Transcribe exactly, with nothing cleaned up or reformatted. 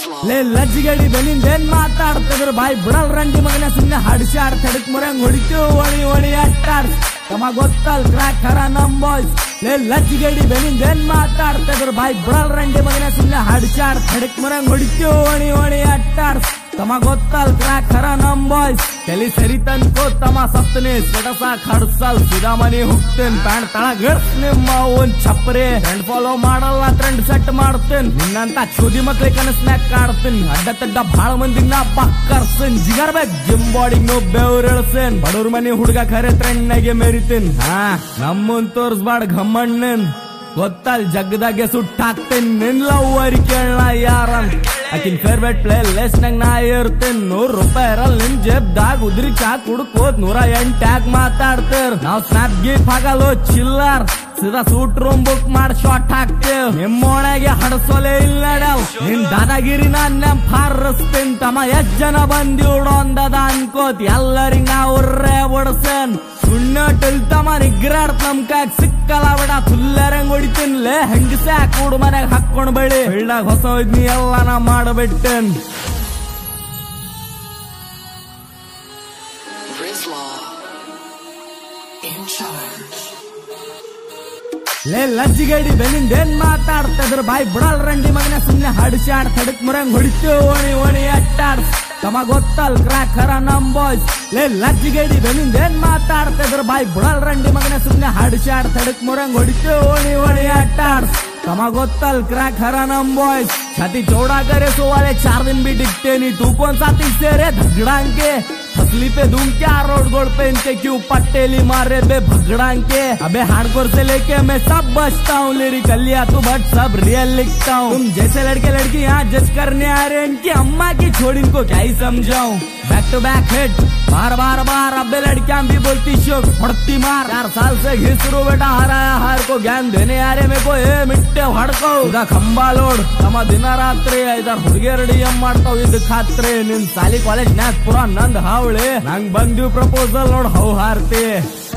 ಲೇ ಲಜ್ಜಿಗಡಿ ಬೆನಿಂದೇನ್ ಮಾತಾಡ್ತಿದ್ರು ಬಾಯ್ ಬಿಡಲ್ ರಂಡಿ ಮಗನ ಸುಮ್ನೆ ಹಡ್ಸಾಡ್ ತಡಕ್ ಮುರಂಗ್ ಹೊಡಿತು ಒಣಿ ಒಣಿ ಅಟ್ಟಾಡ್ ತಮ್ಮ ಗೊತ್ತಲ್ ಕ್ರಾಕ್ ಹರ ನಮ್ ಬಾಯ್ಸ್ ಲೇ ಲಜ್ಜಿಗಡಿ ಬೆನಿಂದೇನ್ ಮಾತಾಡ್ತಿದ್ರು ಬಾಯ್ ಬಿಡಲ್ ರಂಡಿ ಮಗನ ಸುಮ್ನೆ ಹಡ್ಸಾಡ್ ತಡಕ್ ಮುರಂಗ್ ಹೊಡಿತು ಒಣಿ ಒಣಿ ಅಟ್ಟಾಡ್ ತಮ್ಮ ಗೊತ್ತಲ್ ಕ್ರಾಕ್ ಹರ ನಮ್ ಬಾಯ್ಸ್ ತಲಿ ಸರಿ ತನ್ಕೋ ತಮ್ಮ ಸಪ್ತನೆ ಸ್ಟೇಟಸ್ ಖಡ್ಸಲ್ ಸಿದಾ ಮನಿ ಹೋಗ್ತೇನ್ ಪ್ಯಾಂಟ್ ತಳಗಡ್ಸ್ ನಿಮ್ಮ ಒಂದ್ ಚಪ್ರೆ ಟ್ರೆಂಡ್ ಫಾಲೋ ಮಾಡಲ್ಲ ಟ್ರೆಂಡ್ ಸೆಟ್ ಮಾಡ್ತೇನ್ ನಿನ್ನಂತ ಚೋದಿ ಮಕ್ಳಿಗೆ ಕನಸ್ನ್ಯಾಕ್ ಕಾಡ್ತೇನ್ ಅಡ್ಡ ತಡ್ಡ ಬಾಳ ಮಂದಿ ನಾ ಪಕ್ಕರ್ಸೇನ್ ಜಿಗರ್ ಬೇಕ್ ಜಿಮ್ ಬಾಡಿಗ್ ನೋ ಬೆವ್ರ ಇಳ್ಸೇನ್ ಬಡವ್ರ ಮನಿ ಹುಡ್ಗ ಖರೆ ಟ್ರೆಂಡ್ ನಾಗೆ ಮೆರಿತೇನ್ ಹಾ ನಮ್ಮನ್ ತೋರ್ಸ್ಬಾಡ್ ಘಮ್ಮಣ್ಣನ್ ಗೊತ್ತಲ್ ಜಗ್ಗದಾಗೆ ಸುಟ್ಟಾಕ್ತೇನ್ ನಿನ್ ಲವ್ವರಿ ಕೇಳ ಯಾರನ್ ಆಕಿನ್ ಫೇವ್ರೇಟ್ ಪ್ಲೇ ಲಿಸ್ಟ್ ನಂಗ್ ನಾ ಇರ್ತೇನ್ ನೂರ್ ರೂಪಾಯಿ ಇರಲ್ ನಿನ್ ಜೇಬ್ದಾಗ ಉದ್ರಿ ಚಾ ಕುಡ್ಕೋತ್ ನೂರ ಎಂಟ್ಯಾಗ್ ಮಾತಾಡ್ತೇರ್ ನಾವ್ ಸ್ನಾಪ್ ಗೀಪ್ ಆಗಲ್ಲೋ ಚಿಲ್ಲರ್ ಸೀದಾ ಸೂಟ್ ರೂಮ್ ಬುಕ್ ಮಾಡಿ ಶಾರ್ಟ್ ಹಾಕ್ತೇವ್ ನಿಮ್ಮೊಳಗೆ ಹಡಸೋಲೆ ಇಲ್ಲ ನಡವ್ ನಿನ್ ದಾದಾಗಿರಿ ನಾನ್ ನೆಂಪ್ ಹಾರಸ್ತೇನ್ ತಮ್ಮ ಎಷ್ಟ್ ಜನ ಬಂದಿವ್ಡು ಅಂದದ ಅನ್ಕೋತ್ ಎಲ್ಲರಿಗ್ ನಾ ಉರ್ರೆ ಬಿಡ್ಸೇನ್ ಸುಣ್ಣ ಟಲ್ತಮ್ಮ ನಿಗ್ರಾಡ್ತ ನಮ್ ಕಾಗ್ ಸಿಕ್ಕಲ್ಲ ಬಿಡ ಫುಲ್ಲರಂಗ್ ಹೊಡಿತೀನ್ಲೆ ಹೆಂಗಸೆ ಕೂಡು ಮನ್ಯಾಗ ಹಾಕೊಂಡ್ ಬಳಿ ಬೆಳ್ಳಾಗ ಹೊಸ ಇದ್ನಿ ಎಲ್ಲ ನಾ ಮಾಡಬಿಟ್ಟೇನ್ ಲೇ ಲಜ್ಜಿಗಡಿ ಬೆನಿಂದೇನ್ ಮಾತಾಡ್ತಿದ್ರು ಬಾಯ್ ಬಿಡಲ್ ರಂಡಿ ಮಗನ ಸುಮ್ನೆ ಹಡ್ಸಾಡ್ ತಡಕ್ ಮುರಂಗ್ ಹೊಡಿತು ಒಣಿ ಒಣಿ ಅಟ್ಟಾಡ್ ತಮ್ಮ ಗೊತ್ತಲ್ ಕ್ರಾಕ್ ಹರ ನಮ್ ಬಾಯ್ಸ್ ಲೇ ಲಜ್ಜಿಗಡಿ ಬೆನಿಂದೇನ್ ಮಾತಾಡ್ತಿದ್ರು ಬಾಯ್ ಬಿಡಲ್ ರಂಡಿ ಮಗನ ಸುಮ್ನೆ ಹಡ್ಸಾಡ್ ತಡಕ್ ಮುರಂಗ್ ಹೊಡಿತು ಒಣಿ ಒಣಿ ಅಟ್ಟಾಡ್ तमा गोत्तल क्रैक हरा नम बॉयज छाती चौड़ा करे सो वाले चार दिन भी दिखते नहीं तू कौन सा तीसरे रे भगड़ांग के फसली पे धूम क्या रोड गोड पे इनके क्यों पट्टेली मारे बे भगड़ांग के अबे हार्डकोर से लेके मैं सब बचता हूँ लिरिकल या तू बट सब रियल लिखता हूँ तुम जैसे लड़के लड़की यहाँ जज करने आ रहे इनकी अम्मा की छोड़ इनको क्या ही समझाऊं बैक टू बैक हिट बार बार बार अबे लड़कियां भी बोलती शोक फड़ती मार चार साल से घिसरू बेटा हराया हार को ज्ञान देने आ रहे मेरे को ए मिट्टे हड़को इधर खंबा लोड तम दिन रात्रि इधर ಹುಡುಗಿಯರ್ ಡಿಎಂ ಮಾಡ್ತಾವ್ ಇದ್ ಖಾತ್ರಿ ನಿನ್ ಸಾಲಿ ಕಾಲೇಜ್ ನಾಗ್ ಪುರಾ ನಂದ್ ಹಾವಳಿ ನಂಗ್ ಬಂದಿವ್ ಪ್ರಪೋಸಲ್ ನೋಡ್ ಹೌ ಹಾರ್ತಿ